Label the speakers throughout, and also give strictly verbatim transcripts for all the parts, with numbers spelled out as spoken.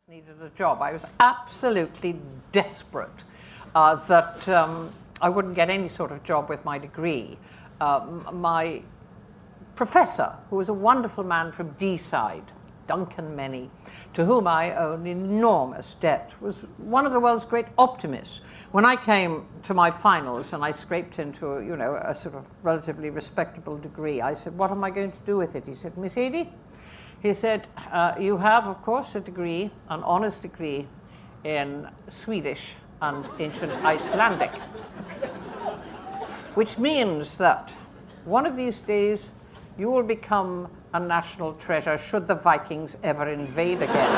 Speaker 1: needed a job. I was absolutely desperate uh, that um, I wouldn't get any sort of job with my degree. Uh, my professor, who was a wonderful man from Deeside, Duncan Menny, to whom I owe an enormous debt, was one of the world's great optimists. When I came to my finals and I scraped into a, you know, a sort of relatively respectable degree, I said, what am I going to do with it? He said, Miss Eadie, he said, uh, you have, of course, a degree, an honours degree in Swedish and ancient Icelandic, which means that one of these days you will become a national treasure should the Vikings ever invade again.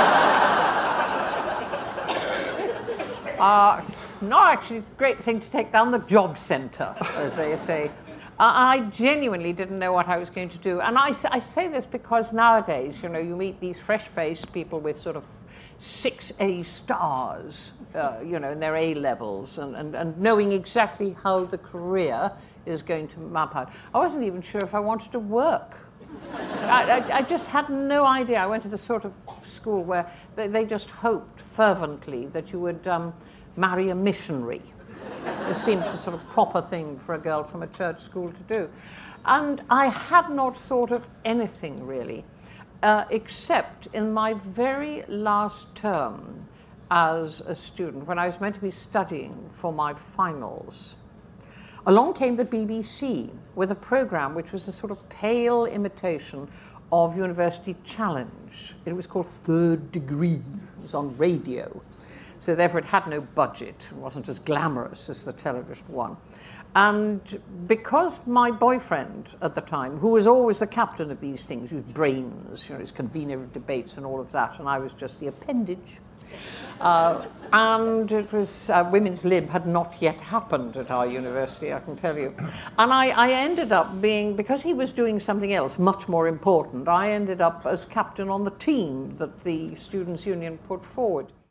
Speaker 1: uh, not actually a great thing to take down the job centre, as they say. Uh, I genuinely didn't know what I was going to do. And I, I say this because nowadays, you know, you meet these fresh-faced people with sort of six A stars, uh, you know, in their A levels, and, and, and knowing exactly how the career is going to map out. I wasn't even sure if I wanted to work. I, I, I just had no idea. I went to the sort of school where they, they just hoped fervently that you would um, marry a missionary. It seemed a sort of proper thing for a girl from a church school to do. And I had not thought of anything really, uh, except in my very last term as a student, when I was meant to be studying for my finals. Along came the B B C with a program which was a sort of pale imitation of University Challenge. It was called Third Degree. It was on radio. So therefore it had no budget. It wasn't as glamorous as the television one. And because my boyfriend at the time, who was always the captain of these things, whose brains, you know, his convener of debates and all of that, and I was just the appendage, uh, and it was, uh, Women's Lib had not yet happened at our university, I can tell you. And I, I ended up being, because he was doing something else much more important, I ended up as captain on the team that the Students' Union put forward.